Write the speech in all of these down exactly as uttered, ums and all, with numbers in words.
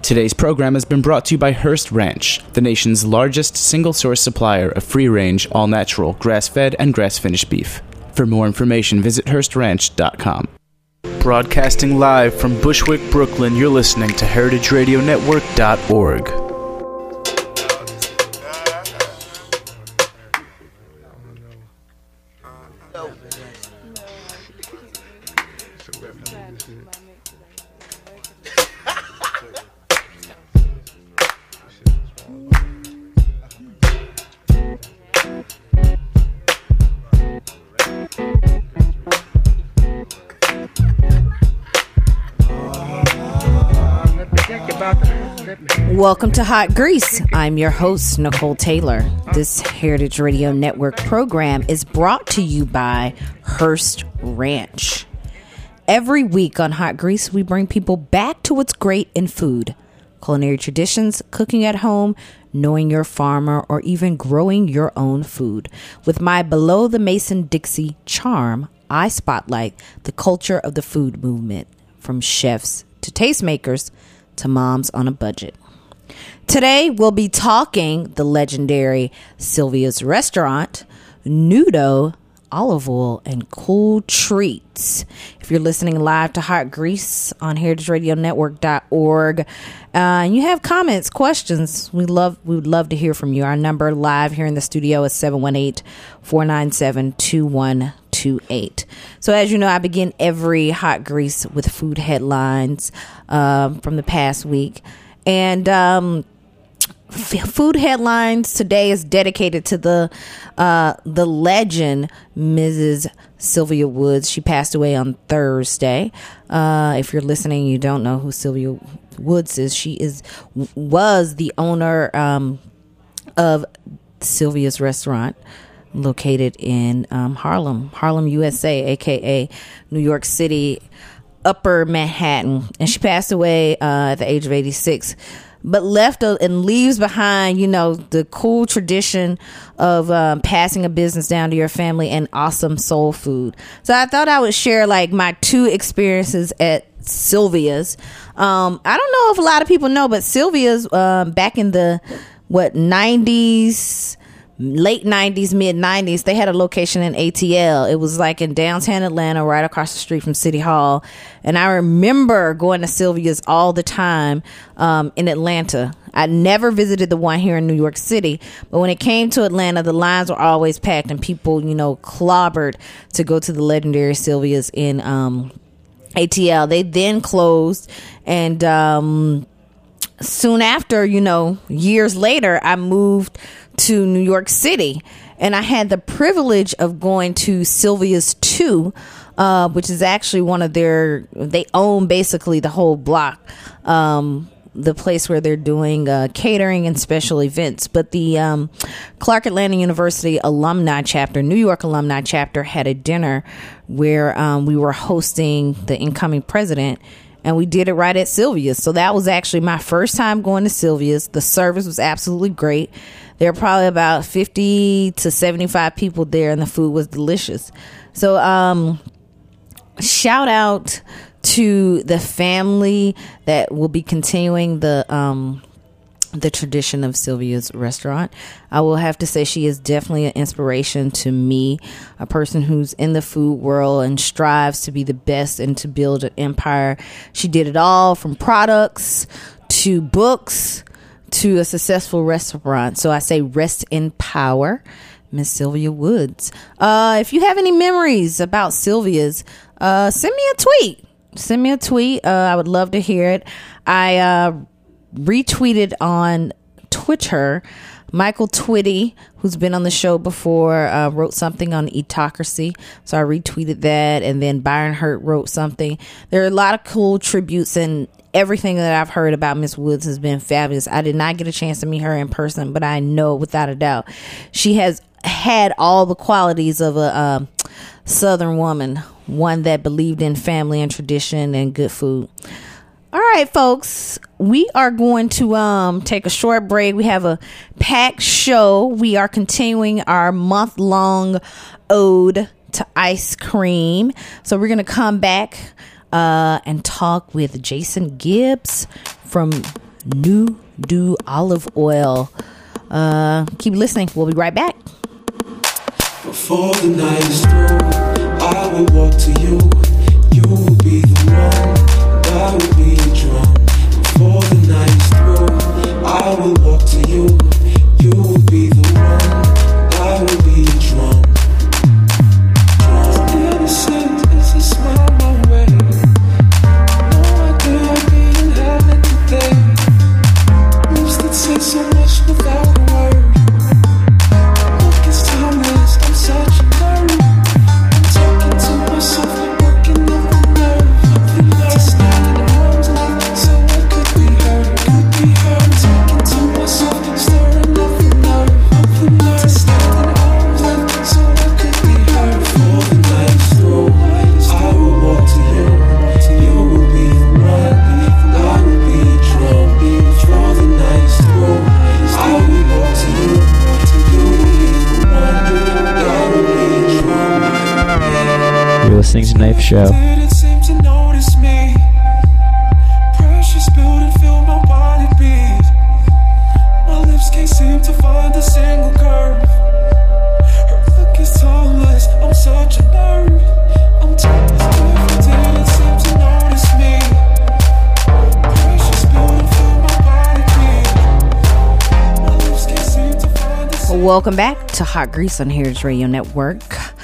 Today's program has been brought to you by Hearst Ranch, the nation's largest single-source supplier of free-range, all-natural, grass-fed, and grass-finished beef. For more information, visit Hearst Ranch dot com. Broadcasting live from Bushwick, Brooklyn, you're listening to Heritage Radio Network dot org. Welcome to Hot Grease. I'm your host, Nicole Taylor. This Heritage Radio Network program is brought to you by Hearst Ranch. Every week on Hot Grease, we bring people back to what's great in food. Culinary traditions, cooking at home, knowing your farmer, or even growing your own food. With my Below the Mason-Dixie charm, I spotlight the culture of the food movement, from chefs to tastemakers to moms on a budget. Today, we'll be talking the legendary Sylvia's Restaurant, Nudo, olive oil, and cool treats. If you're listening live to Hot Grease on Heritage Radio Network dot org, uh, and you have comments, questions, we love we would love to hear from you. Our number live here in the studio is seven one eight, four nine seven, two one two eight. So as you know, I begin every Hot Grease with food headlines uh, from the past week. And um, f- food headlines today is dedicated to the uh, the legend, Missus Sylvia Woods. She passed away on Thursday. Uh, if you're listening, you don't know who Sylvia Woods is. She is was the owner um, of Sylvia's Restaurant, located in um, Harlem, Harlem, U S A, aka New York City, Upper Manhattan. And she passed away uh, at the age of eighty-six, but left a, and leaves behind, you know, the cool tradition of um, passing a business down to your family and awesome soul food. So I thought I would share like my two experiences at Sylvia's. Um, I don't know if a lot of people know, but Sylvia's um, back in the what nineties, late nineties, mid nineties, they had a location in A T L. It was like in downtown Atlanta, right across the street from City Hall. And I remember going to Sylvia's all the time um, in Atlanta. I never visited the one here in New York City, but when it came to Atlanta, the lines were always packed and people, you know, clobbered to go to the legendary Sylvia's in um, A T L. They then closed, and um, soon after, you know, years later, I moved to New York City, and I had the privilege of going to Sylvia's two, uh, which is actually one of their, they own basically the whole block, um, the place where they're doing uh, catering and special events. But the um, Clark Atlanta University alumni chapter, New York alumni chapter, had a dinner where um, we were hosting the incoming president, and we did it right at Sylvia's. So that was actually my first time going to Sylvia's. The service was absolutely great. There were probably about fifty to seventy-five people there, and the food was delicious. So um, shout out to the family that will be continuing the um, the tradition of Sylvia's Restaurant. I will have to say she is definitely an inspiration to me, a person who's in the food world and strives to be the best and to build an empire. She did it all, from products to books to a successful restaurant. So I say rest in power, Miss Sylvia Woods. Uh, if you have any memories about Sylvia's, uh, send me a tweet. Send me a tweet. Uh, I would love to hear it. I uh, retweeted on Twitter. Michael Twitty, who's been on the show before, uh, wrote something on Eatocracy. So I retweeted that. And then Byron Hurt wrote something. There are a lot of cool tributes, and everything that I've heard about Miss Woods has been fabulous. I did not get a chance to meet her in person, but I know without a doubt she has had all the qualities of a uh, Southern woman, one that believed in family and tradition and good food. All right, folks, we are going to um, take a short break. We have a packed show. We are continuing our month-long ode to ice cream. So we're going to come back uh, and talk with Jason Gibbs from New Do Olive Oil. Uh, keep listening. We'll be right back. Before the night is through, I will walk to you. You will be the one, I will be the drum. Before the night is through, I will walk to you. You will be the one, I will be the drum. Innocent is a smile my way. No idea I'd be in heaven today. Lips that say so much without a word. Look, it's timeless, I'm such a nerd. I'm talking to myself, working up the nerve. The nerve to stand in arms length so I could be heard, could be heard. Talking to myself, stirring up the nerve, up the nerve to stand in arms length so I could be heard. Before the night is through, I will walk to you. You will be the one, I will be the drum. Before the night is through, I will walk to you. You will be the one, I will be the drum. You're listening to Knife Show. Didn't seem to notice me. Pressure spilled and filled my body beat. My lips can't seem to find a single curve. Her look is timeless, I'm such a nerd. I'm timeless, didn't seem to notice me. Pressure spilled and filled my body beat. My lips can't seem to find a single. Welcome back to Hot Grease on Heritage Radio Network.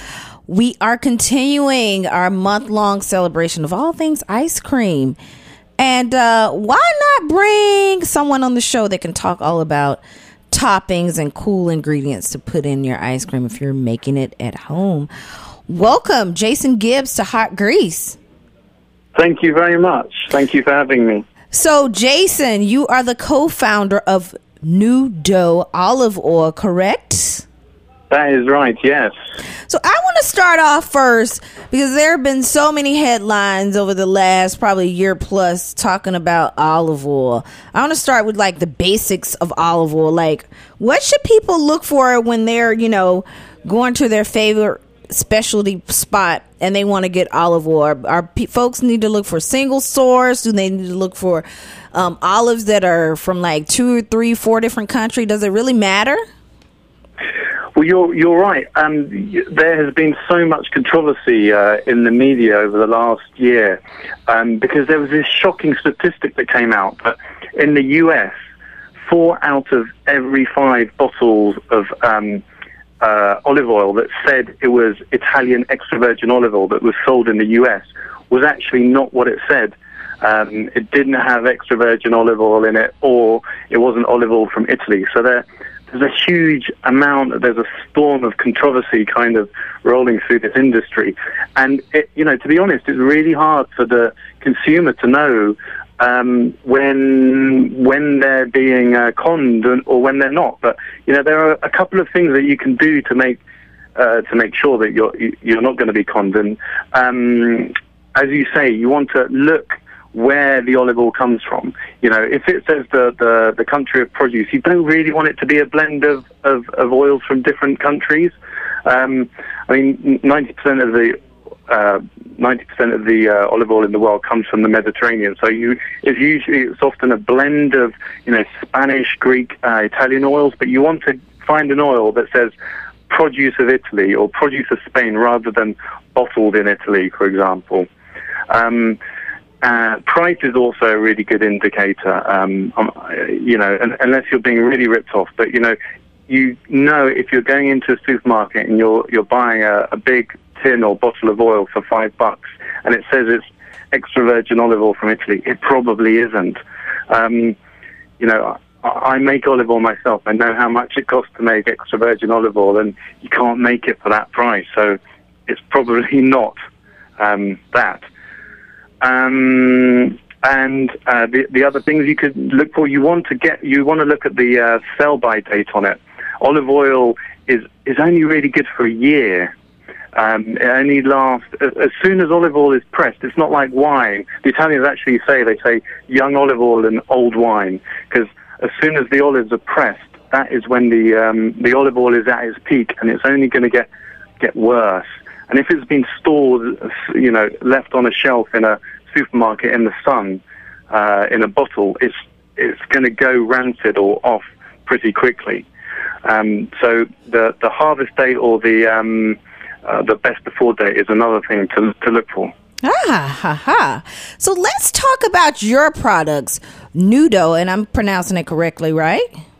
We are continuing our month-long celebration of all things ice cream. And uh, why not bring someone on the show that can talk all about toppings and cool ingredients to put in your ice cream if you're making it at home? Welcome, Jason Gibbs, to Hot Grease. Thank you very much. Thank you for having me. So, Jason, you are the co-founder of New Do Olive Oil, correct? That is right, yes. So I want to start off first because there have been so many headlines over the last probably year plus talking about olive oil. I want to start with like the basics of olive oil. Like, what should people look for when they're, you know, going to their favorite specialty spot and they want to get olive oil? Are, are pe- folks need to look for single source? Do they need to look for um, olives that are from like two or three, four different countries? Does it really matter? Well, you're you're right. Um, y- there has been so much controversy uh, in the media over the last year um, because there was this shocking statistic that came out that in the U S, four out of every five bottles of um, uh, olive oil that said it was Italian extra virgin olive oil that was sold in the U S was actually not what it said. Um, it didn't have extra virgin olive oil in it, or it wasn't olive oil from Italy. So there. There's a huge amount, there's a storm of controversy kind of rolling through this industry. And, it, you know, to be honest, it's really hard for the consumer to know um, when when they're being uh, conned or when they're not. But, you know, there are a couple of things that you can do to make uh, to make sure that you're, you're not going to be conned. And um, as you say, you want to look where the olive oil comes from. You know, if it says the, the, the country of produce, you don't really want it to be a blend of, of, of oils from different countries. Um, I mean, ninety percent of the uh, ninety percent of the uh, olive oil in the world comes from the Mediterranean. So you, it's usually it's often a blend of, you know, Spanish, Greek, uh, Italian oils. But you want to find an oil that says produce of Italy or produce of Spain rather than bottled in Italy, for example. Um, Uh, price is also a really good indicator, um, um, you know, un- unless you're being really ripped off. But, you know, you know if you're going into a supermarket and you're you're buying a, a big tin or bottle of oil for five bucks and it says it's extra virgin olive oil from Italy, it probably isn't. Um, you know, I, I make olive oil myself. I know how much it costs to make extra virgin olive oil, and you can't make it for that price. So it's probably not um, that. Um, and uh, the, the other things you could look for, you want to get, you want to look at the uh, sell-by date on it. Olive oil is, is only really good for a year. Um, it only lasts, as soon as olive oil is pressed, it's not like wine. The Italians actually say, they say young olive oil and old wine, because as soon as the olives are pressed, that is when the um, the olive oil is at its peak, and it's only going to get get worse. And if it's been stored, you know, left on a shelf in a supermarket in the sun, uh, in a bottle, it's it's going to go rancid or off pretty quickly. Um, so the the harvest date or the um, uh, the best before date is another thing to to look for. Ah, ha, ha. So let's talk about your products, Nudo, and I'm pronouncing it correctly, right?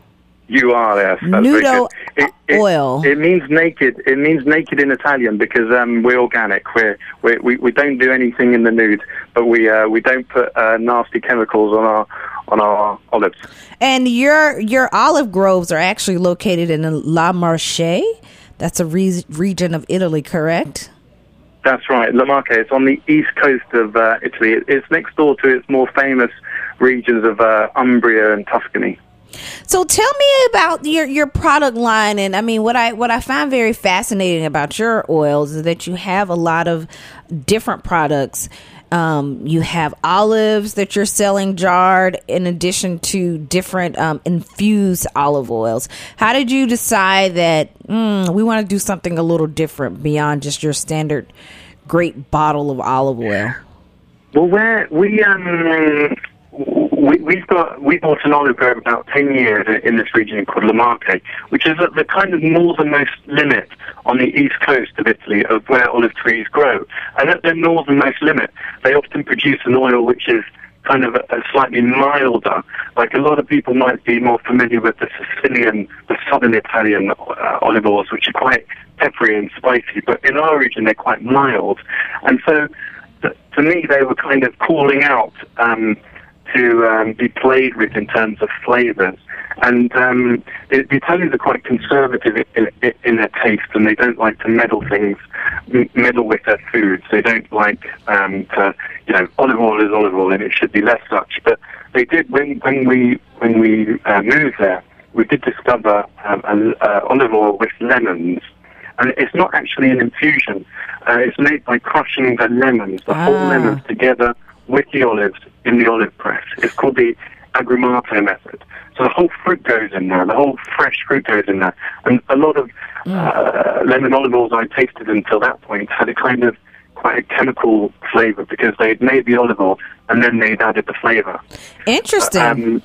You are, yes. That's Nudo very good. It, it, oil. It means naked. It means naked in Italian because um, we're organic. We're, we're, we we don't do anything in the nude, but we uh, we don't put uh, nasty chemicals on our on our olives. And your your olive groves are actually located in La Marche. That's a re- region of Italy, correct? That's right, La Marche. It's on the east coast of uh, Italy. It's next door to its more famous regions of uh, Umbria and Tuscany. So tell me about your, your product line. And I mean, what I what I find very fascinating about your oils is that you have a lot of different products. Um, you have olives that you're selling jarred in addition to different um, infused olive oils. How did you decide that mm, we want to do something a little different beyond just your standard great bottle of olive oil? Well, we're, we um. We, we've got we bought an olive grove about ten years in this region called La Marche, which is at the kind of northernmost limit on the east coast of Italy of where olive trees grow. And at their northernmost limit, they often produce an oil which is kind of a, a slightly milder. Like a lot of people might be more familiar with the Sicilian, the southern Italian uh, olive oils, which are quite peppery and spicy. But in our region, they're quite mild. And so, th- to me, they were kind of calling out Um, to um, be played with in terms of flavors. And um, the, the Italians are quite conservative in, in, in their taste, and they don't like to meddle things, m- meddle with their foods. They don't like um, to, you know, olive oil is olive oil, and it should be less such. But they did when when we when we uh, moved there. We did discover um, a, uh, olive oil with lemons. And it's not actually an infusion. Uh, it's made by crushing the lemons, the Ah. whole lemons together with the olives in the olive press. It's called the agrumato method. So the whole fruit goes in there, the whole fresh fruit goes in there. And a lot of uh, lemon olive oils I tasted until that point had a kind of quite a chemical flavor because they'd made the olive oil and then they'd added the flavor. Interesting. Um,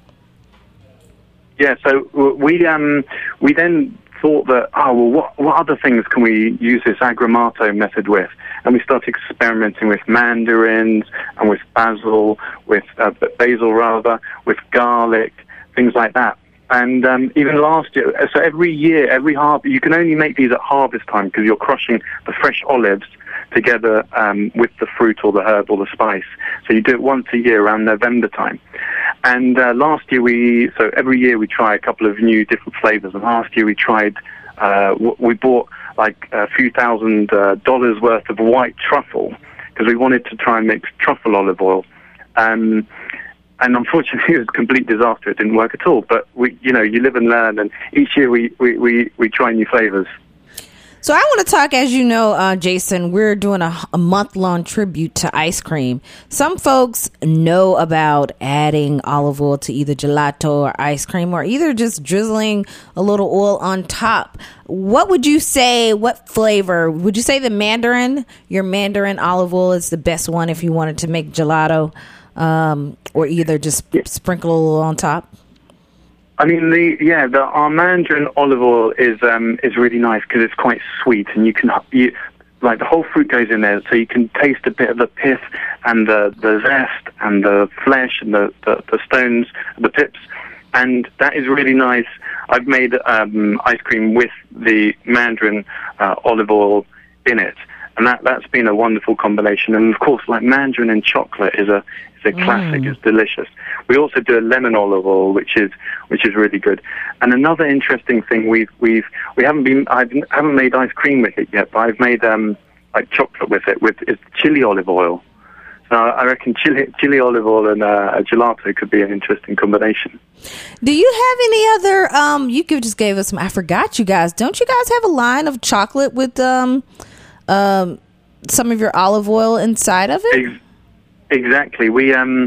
yeah, so we um, we then thought that, oh, well, what, what other things can we use this agrumato method with? And we started experimenting with mandarins and with basil, with uh, basil rather, with garlic, things like that. And um, even last year, so every year, every harvest, you can only make these at harvest time because you're crushing the fresh olives together um, with the fruit or the herb or the spice. So you do it once a year around November time. And uh, last year we, so every year we try a couple of new different flavors. And last year we tried, uh, we bought like a few thousand uh, dollars worth of white truffle because we wanted to try and make truffle olive oil. Um, and unfortunately it was a complete disaster. It didn't work at all. But we, you know, you live and learn. And each year we, we, we, we try new flavors. So I want to talk, as you know, uh, Jason, we're doing a, a month-long tribute to ice cream. Some folks know about adding olive oil to either gelato or ice cream or either just drizzling a little oil on top. What would you say, what flavor? Would you say the mandarin, your mandarin olive oil is the best one if you wanted to make gelato um, or either just sprinkle a little on top? I mean, the yeah, the our mandarin olive oil is um is really nice because it's quite sweet, and you can you, like the whole fruit goes in there, so you can taste a bit of the pith and the the zest and the flesh and the the, the stones, the pips, and that is really nice. I've made um, ice cream with the mandarin uh, olive oil in it, and that that's been a wonderful combination. And of course, like mandarin and chocolate is a is a classic. Mm. It's delicious. We also do a lemon olive oil, which is which is really good. And another interesting thing we've we've we haven't been I haven't made ice cream with it yet, but I've made um like chocolate with it with is chili olive oil. So I reckon chili chili olive oil and uh, a gelato could be an interesting combination. Do you have any other? Um, you could just gave us some. I forgot you guys. Don't you guys have a line of chocolate with um, um, some of your olive oil inside of it? Ex- Exactly. We um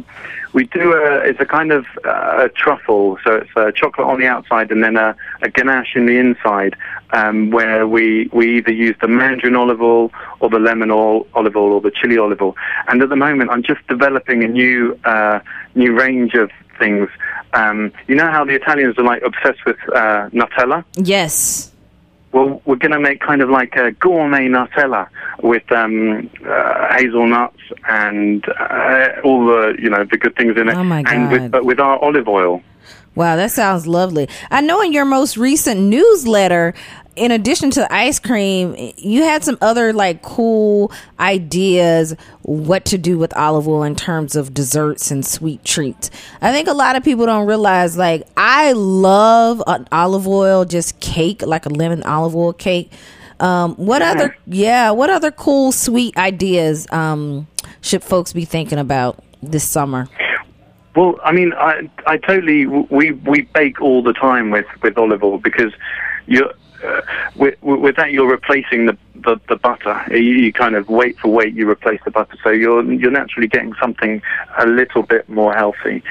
we do a, it's a kind of uh, a truffle, so it's uh, chocolate on the outside and then a, a ganache in the inside, um, where we, we either use the mandarin olive oil or the lemon oil, olive oil or the chili olive oil. And at the moment, I'm just developing a new uh, new range of things. Um, you know how the Italians are like obsessed with uh, Nutella? Yes. Well, we're going to make kind of like a gourmet Nutella with um, uh, hazelnuts and uh, all the, you know, the good things in it. Oh, my God. And with, but with our olive oil. Wow, that sounds lovely. I know in your most recent newsletter, in addition to ice cream, you had some other like cool ideas what to do with olive oil in terms of desserts and sweet treats. I think a lot of people don't realize, like, I love an olive oil just cake, like a lemon olive oil cake. Um, what Yeah. other, yeah, what other cool sweet ideas um, should folks be thinking about this summer? Well, I mean, I I totally we we bake all the time with, with olive oil because you're uh, with with that you're replacing the, the, the butter. You, you kind of weight for weight you replace the butter, so you're you're naturally getting something a little bit more healthy.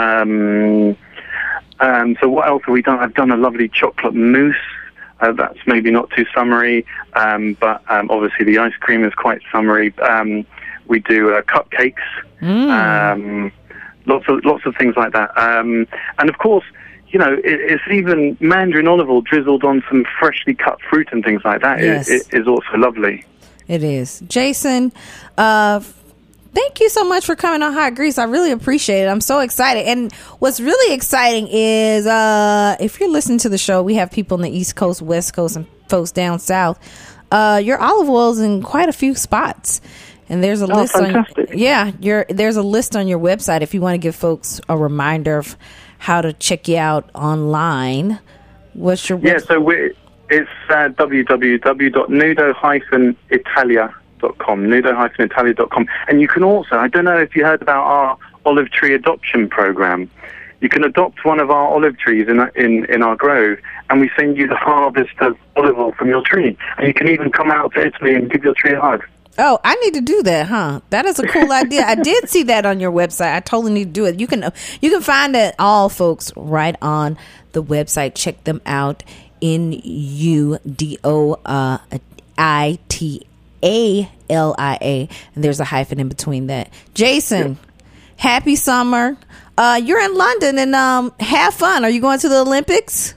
Um, um, so what else have we done? I've done a lovely chocolate mousse. Uh, that's maybe not too summery, um, but um, obviously the ice cream is quite summery. Um, we do uh, cupcakes. Mm. Um, Lots of lots of things like that, um, and of course, you know, it, it's even mandarin olive oil drizzled on some freshly cut fruit and things like that. Yes. Is, is also lovely. It is. Jason, uh, thank you so much for coming on Hot Grease. I really appreciate it. I'm so excited. And what's really exciting is uh, if you're listening to the show, we have people in the East Coast, West Coast, and folks down south. Uh, your olive oil's in quite a few spots. And there's a Oh, list fantastic. on yeah, your there's a list on your website if you want to give folks a reminder of how to check you out online. What's your Yeah, website? so we're, it's uh, w w w dot nudo dash italia dot com, nudo dash italia dot com. And you can also, I don't know if you heard about our olive tree adoption program. You can adopt one of our olive trees in in in our grove, and we send you the harvest of olive oil from your tree. And you can even come out to Italy and give your tree a hug. Oh, I need to do that, huh? That is a cool idea. I did see that on your website. I totally need to do it. You can you can find it all, folks, right on the website. Check them out. N U D O I T A L I A, and there's a hyphen in between that. Jason, happy summer. Uh, you're in London, and um, have fun. Are you going to the Olympics?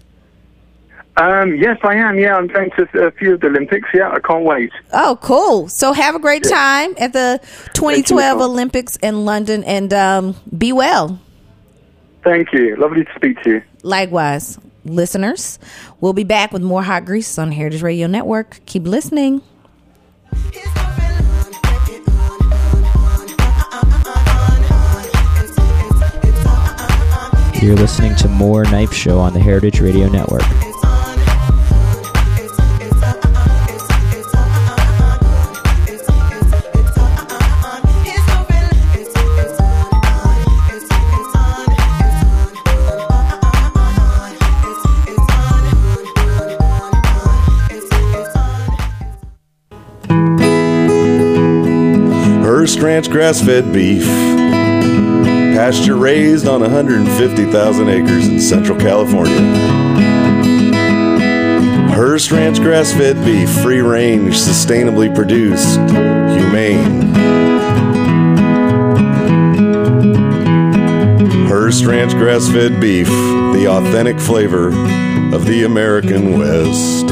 Um, yes, I am. Yeah, I'm going to a few of the Olympics. Yeah, I can't wait. Oh, cool. So have a great Yeah. time at the twenty twelve Thank you, Nicole. Olympics in London, and um, be well. Thank you. Lovely to speak to you. Likewise, listeners, we'll be back with more Hot Grease on Heritage Radio Network. Keep listening. You're listening to More Knife Show on the Heritage Radio Network. Hearst Ranch grass-fed beef, pasture raised on one hundred fifty thousand acres in Central California. Hearst Ranch grass-fed beef, free range, sustainably produced, humane. Hearst Ranch grass-fed beef, the authentic flavor of the American West.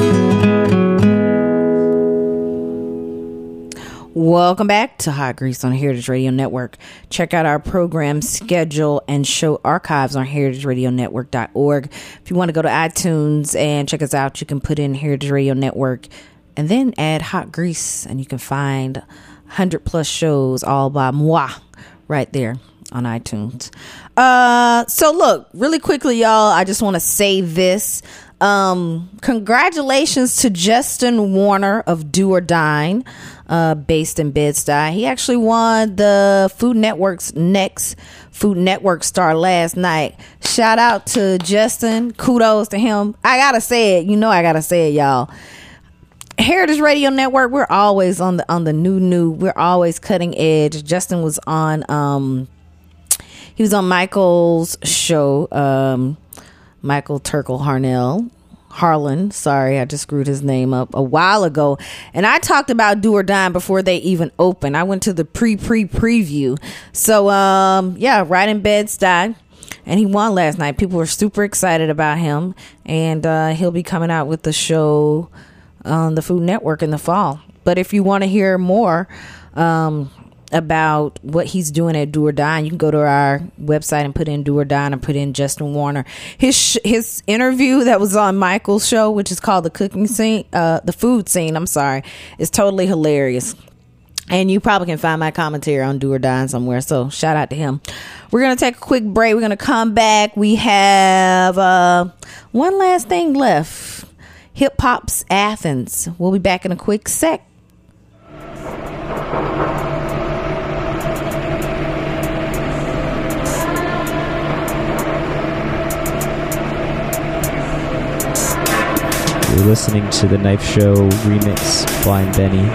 Welcome back to Hot Grease on Heritage Radio Network. Check out our program schedule and show archives on heritage radio network dot org. If you want to go to iTunes and check us out, you can put in Heritage Radio Network and then add Hot Grease, and you can find one hundred plus shows all by moi right there on iTunes. Uh, so look, really quickly, y'all, I just want to say this. Um, congratulations to Justin Warner of Do or Dine, uh, based in Bed-Stuy. He actually won the Food Network's next Food Network star last night. Shout out to Justin. Kudos to him. I gotta say it. You know I gotta say it, y'all. Heritage Radio Network, we're always on the on the new new. We're always cutting edge. Justin was on um He was on Michael's show, um, Michael Turkle Harnell. Harlan, sorry, I just screwed his name up a while ago. And I talked about Do or Die before they even opened. I went to the pre-pre-preview. So, um, yeah, right in Bed-Stuy. And he won last night. People were super excited about him. And uh, he'll be coming out with the show on the Food Network in the fall. But if you want to hear more um, about what he's doing at Do or Die, you can go to our website and put in Do or Die and put in Justin Warner. His sh- his interview that was on Michael's show, which is called The Cooking Scene, uh, The Food Scene, I'm sorry, is totally hilarious. And you probably can find my commentary on Do or Die somewhere. So shout out to him. We're going to take a quick break. We're going to come back. We have uh, one last thing left. Hip Hop's Athens. We'll be back in a quick sec. You're listening to the Knife Show remix, Blind Benny.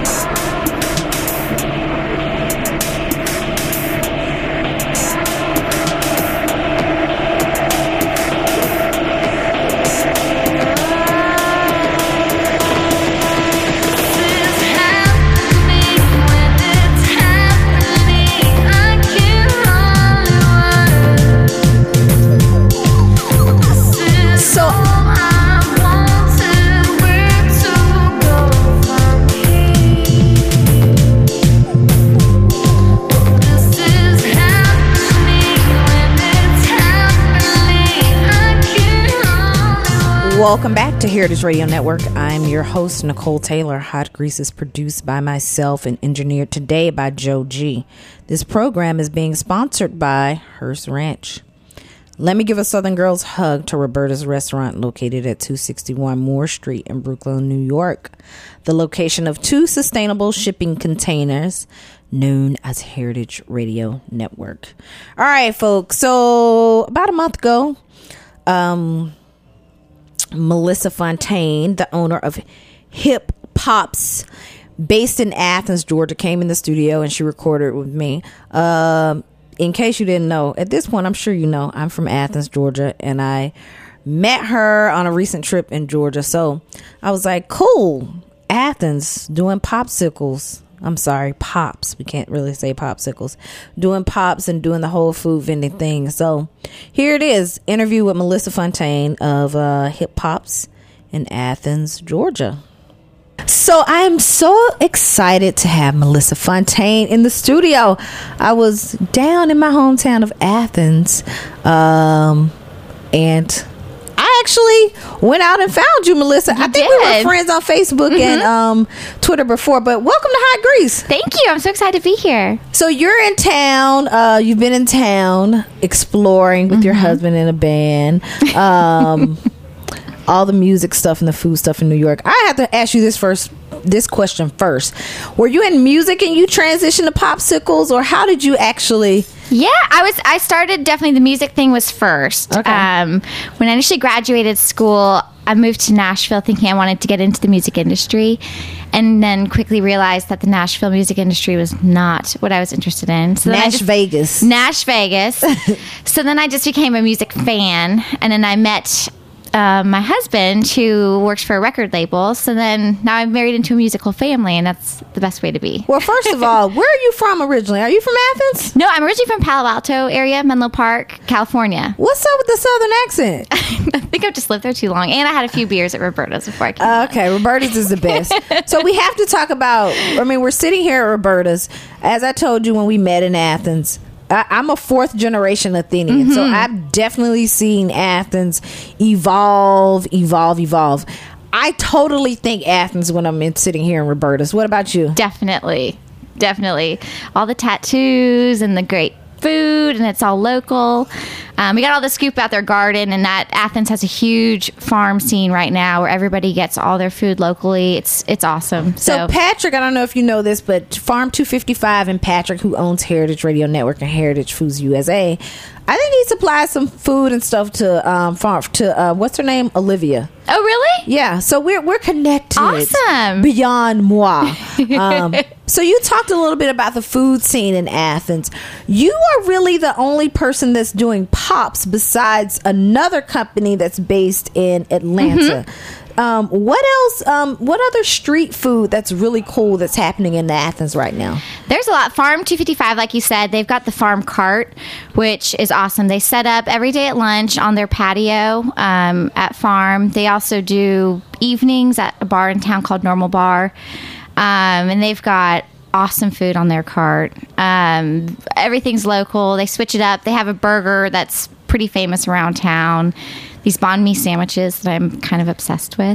Welcome back to Heritage Radio Network. I'm your host, Nicole Taylor. Hot Grease is produced by myself and engineered today by Joe G. This program is being sponsored by Hearst Ranch. Let me give a Southern Girls hug to Roberta's Restaurant, located at two sixty-one Moore Street in Brooklyn, New York. The location of two sustainable shipping containers known as Heritage Radio Network. All right, folks. So about a month ago, um... Melissa Fontaine, the owner of Hip Pops, based in Athens, Georgia, came in the studio and she recorded with me. Um, in case you didn't know, at this point, I'm sure you know, I'm from Athens, Georgia, and I met her on a recent trip in Georgia. So I was like, cool, Athens, doing popsicles. I'm sorry, pops. We can't really say popsicles. Doing pops and doing the whole food vending thing. So here it is. Interview with Melissa Fontaine of uh, Hip Pops in Athens, Georgia. So I am so excited to have Melissa Fontaine in the studio. I was down in my hometown of Athens. Um, and I actually went out and found you, Melissa. You I think did. we were friends on Facebook mm-hmm. and um, Twitter before, but welcome to Hot Grease. Thank you. I'm so excited to be here. So you're in town. Uh, you've been in town exploring with mm-hmm. your husband in a band. Um, all the music stuff and the food stuff in New York. I have to ask you this first. This question first. Were you in music and you transitioned to popsicles, or how did you actually? Yeah, I was. I started definitely the music thing was first. Okay. Um, when I initially graduated school, I moved to Nashville thinking I wanted to get into the music industry, and then quickly realized that the Nashville music industry was not what I was interested in. So then Nash I just, Vegas. Nash Vegas. So then I just became a music fan, and then I met Uh, my husband, who works for a record label. So then now I'm married into a musical family, and that's the best way to be. Well, first of all, where are you from originally? Are you from Athens? No, I'm originally from Palo Alto area, Menlo Park, California. What's up with the southern accent? I think I've just lived there too long, and I had a few beers at Roberta's before I came. Uh, okay, Roberta's is the best. So we have to talk about, I mean, we're sitting here at Roberta's. As I told you when we met in Athens, I, I'm a fourth generation Athenian, mm-hmm. so I've definitely seen Athens evolve, evolve, evolve. I totally think Athens when I'm in, sitting here in Roberta's. What about you? Definitely, definitely. All the tattoos and the great food, and it's all local. Um, we got all the scoop out their garden, and that Athens has a huge farm scene right now where everybody gets all their food locally. It's it's awesome. So, So, Patrick, I don't know if you know this, but Farm two fifty-five and Patrick, who owns Heritage Radio Network and Heritage Foods U S A, I think he supplies some food and stuff to um farm to uh, what's her name, Olivia. oh really? Yeah, so we're we're connected. Awesome. Beyond moi. Um, so you talked a little bit about the food scene in Athens. You are really the only person that's doing Pops besides another company that's based in Atlanta. Mm-hmm. Um, what else? Um, what other street food that's really cool that's happening in Athens right now? There's a lot. Farm two fifty-five, like you said, they've got the farm cart, which is awesome. They set up every day at lunch on their patio um, at Farm. They also do evenings at a bar in town called Normal Bar. Um, and they've got awesome food on their cart. Um, everything's local. They switch it up. They have a burger that's pretty famous around town. These banh mi sandwiches that I'm kind of obsessed with.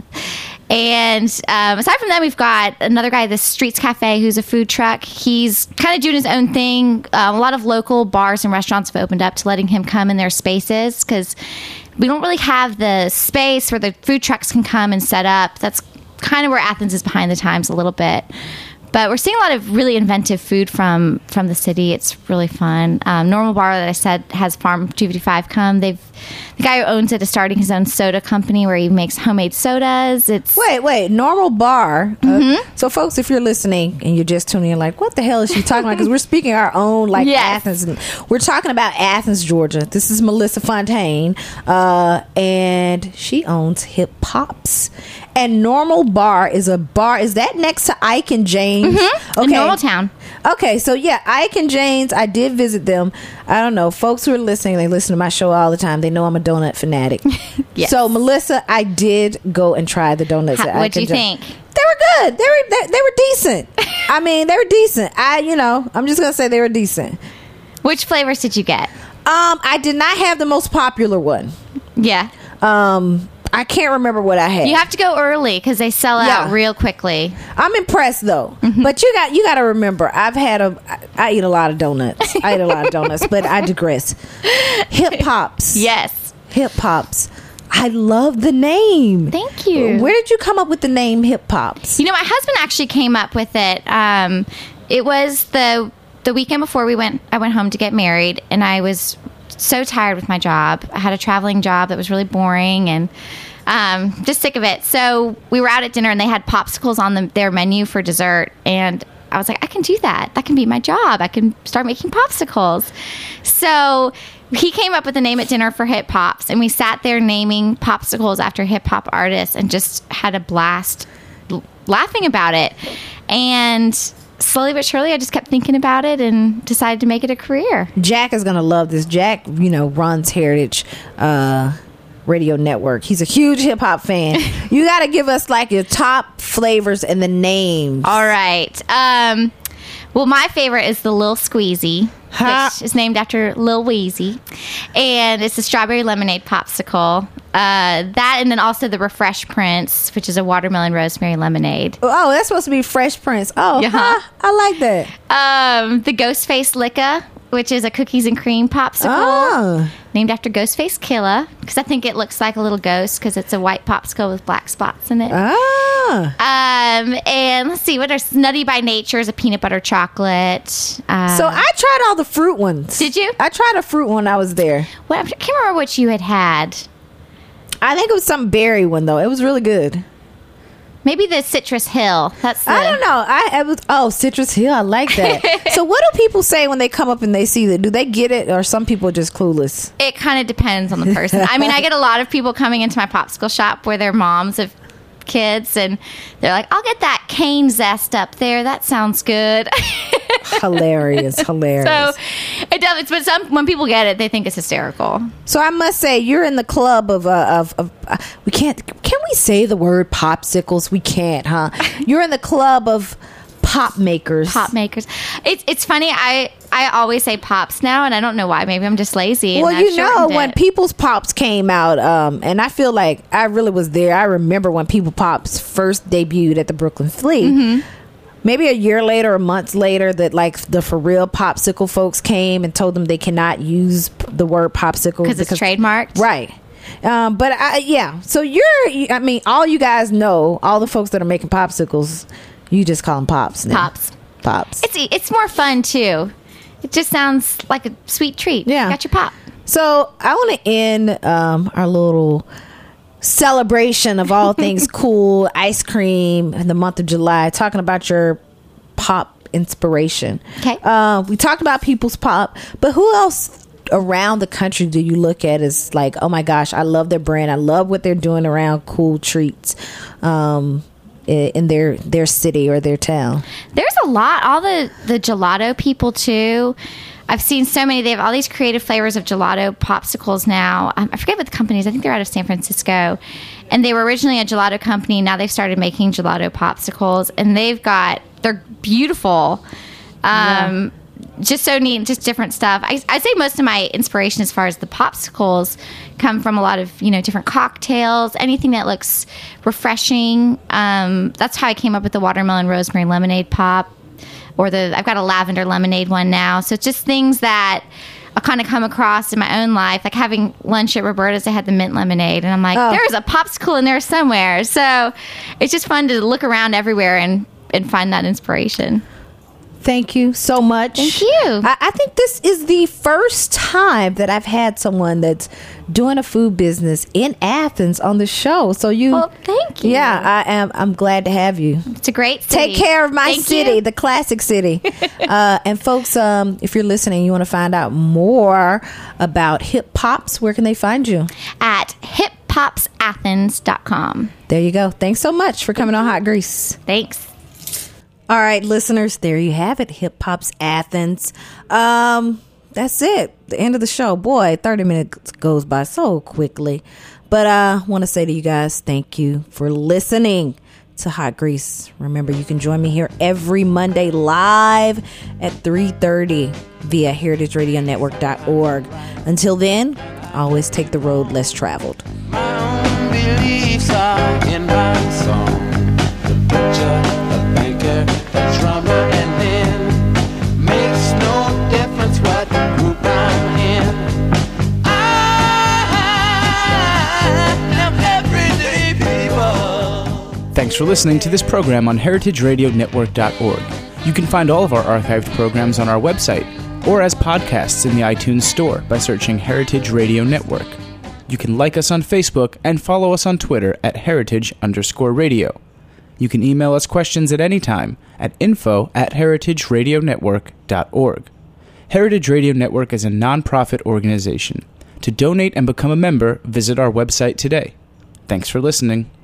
And um, aside from that, we've got another guy, the Streets Cafe, who's a food truck. He's kind of doing his own thing. Um, a lot of local bars and restaurants have opened up to letting him come in their spaces because we don't really have the space where the food trucks can come and set up. That's kind of where Athens is behind the times a little bit. But we're seeing a lot of really inventive food from, from the city. It's really fun. Um, Normal Bar, that I said, has Farm two fifty-five come. They've the guy who owns it is starting his own soda company where he makes homemade sodas. It's Wait, wait, Normal Bar. Mm-hmm. Uh, so, folks, if you're listening and you're just tuning in, like, what the hell is she talking about? Because we're speaking our own, like, Yes. Athens. And we're talking about Athens, Georgia. This is Melissa Fontaine, uh, and she owns Hip Pops. And Normal Bar is a bar. Is that next to Ike and James? Mm-hmm. in Normal Town. Okay, so yeah, Ike and James, I did visit them. I don't know, folks who are listening, they listen to my show all the time. They know I'm a donut fanatic. Yes. So Melissa, I did go and try the donuts. How- at what'd Ike you and James. think? They were good. They were they, they were decent. I mean, they were decent. I you know, I'm just gonna say they were decent. Which flavors did you get? Um, I did not have the most popular one. Yeah. Um, I can't remember what I had. You have to go early because they sell out Yeah. real quickly. I'm impressed though, Mm-hmm. but you got you got to remember. I've had a I, I eat a lot of donuts. I eat a lot of donuts, but I digress. Hip Pops. Yes. Hip Pops. I love the name. Thank you. Where did you come up with the name Hip Pops? You know, my husband actually came up with it. Um, it was the the weekend before we went. I went home to get married, and I was so tired with my job. I had a traveling job that was really boring, and um, just sick of it. So we were out at dinner, and they had popsicles on the, their menu for dessert, and I was like, I can do that. That can be my job. I can start making popsicles. So he came up with the name at dinner for Hip Pops, and we sat there naming popsicles after hip hop artists and just had a blast l- laughing about it. And slowly but surely, I just kept thinking about it and decided to make it a career. Jack is gonna love this. Jack, you know, runs Heritage uh, Radio Network. He's a huge hip hop fan. You got to give us like your top flavors and the names. All right. Um, well, my favorite is the Lil Squeezy, Ha. which is named after Lil Weezy. And it's a strawberry lemonade popsicle. Uh, that and then also the Refresh Prince, which is a watermelon rosemary lemonade. Oh, that's supposed to be Fresh Prince. Oh, Yeah. huh, I like that. Um, the Ghostface Licka, which is a cookies and cream popsicle. Oh. Named after Ghostface Killa, because I think it looks like a little ghost because it's a white popsicle with black spots in it. Ah. Um, and let's see, what are Nutty by Nature is a peanut butter chocolate. Uh, So I tried all the fruit ones. Did you? I tried a fruit one. I was there. what, I can't remember what you had had. I think it was some berry one though. It was really good. Maybe the Citrus Hill. That's the, I don't know. I, I was oh Citrus Hill. I like that. So what do people say when they come up and they see that? Do they get it, or some people are just clueless? It kind of depends on the person. I mean, I get a lot of people coming into my popsicle shop where they're moms of kids, and they're like, "I'll get that cane zest up there. That sounds good." Hilarious, hilarious. So it does. But some when people get it, they think it's hysterical. So I must say, you're in the club of uh, of, of uh, we can't. Can we say the word popsicles? We can't, huh? You're in the club of pop makers. Pop makers. It's it's funny. I I always say pops now, and I don't know why. Maybe I'm just lazy. Well, and I've you know, shortened when it. People's Pops came out, um, and I feel like I really was there. I remember when People Pops first debuted at the Brooklyn Flea. Mm-hmm. Maybe a year later or months later, that like the for real popsicle folks came and told them they cannot use p- the word popsicle because it's trademarked, right? Um, but I, yeah, so you're. I mean, all you guys know, all the folks that are making popsicles, you just call them pops now. Pops. Pops. It's it's more fun too. It just sounds like a sweet treat. Yeah. Got your pop. So I want to end um, our little celebration of all things cool, ice cream in the month of July, talking about your pop inspiration. Okay. Uh, we talked about people's pop, but who else around the country do you look at as like, oh my gosh, I love their brand. I love what they're doing around cool treats um, in their their city or their town? There's a lot. All the, the gelato people, too. I've seen so many. They have all these creative flavors of gelato popsicles now. Um, I forget what the company is. I think they're out of San Francisco. And they were originally a gelato company. Now they've started making gelato popsicles. And they've got, they're beautiful. Um, yeah. Just so neat, just different stuff. I, I'd say most of my inspiration as far as the popsicles come from a lot of, you know, different cocktails, anything that looks refreshing. Um, that's how I came up with the watermelon rosemary lemonade pop. Or the I've got a lavender lemonade one now. So it's just things that I kind of come across in my own life. Like having lunch at Roberta's, I had the mint lemonade. And I'm like, oh. There's a popsicle in there somewhere. So it's just fun to look around everywhere and, and find that inspiration. Thank you so much. Thank you. I, I think this is the first time that I've had someone that's doing a food business in Athens on the show. So you, well, thank you. Yeah, I am. I'm glad to have you. It's a great city. Take care of my thank city, you. the classic city. uh, and folks, um, if you're listening, you want to find out more about Hip Pops. Where can they find you? At hip pops athens dot com. There you go. Thanks so much for coming on Hot Grease. Thanks. All right, listeners, there you have it. Hip Pops Athens. Um, that's it. The end of the show. Boy, thirty minutes goes by so quickly. But I uh, want to say to you guys, thank you for listening to Hot Grease. Remember, you can join me here every Monday live at three thirty via heritage radio network dot org. Until then, always take the road less traveled. My own beliefs are in my song. The picture, the banker, the drummer, and then makes no difference what group I'm in. I am everyday people. Thanks for listening to this program on heritage radio network dot org. You can find all of our archived programs on our website or as podcasts in the iTunes Store by searching Heritage Radio Network. You can like us on Facebook and follow us on Twitter at heritage underscore radio. You can email us questions at any time at info at heritage radio network dot org. Heritage Radio Network is a nonprofit organization. To donate and become a member, visit our website today. Thanks for listening.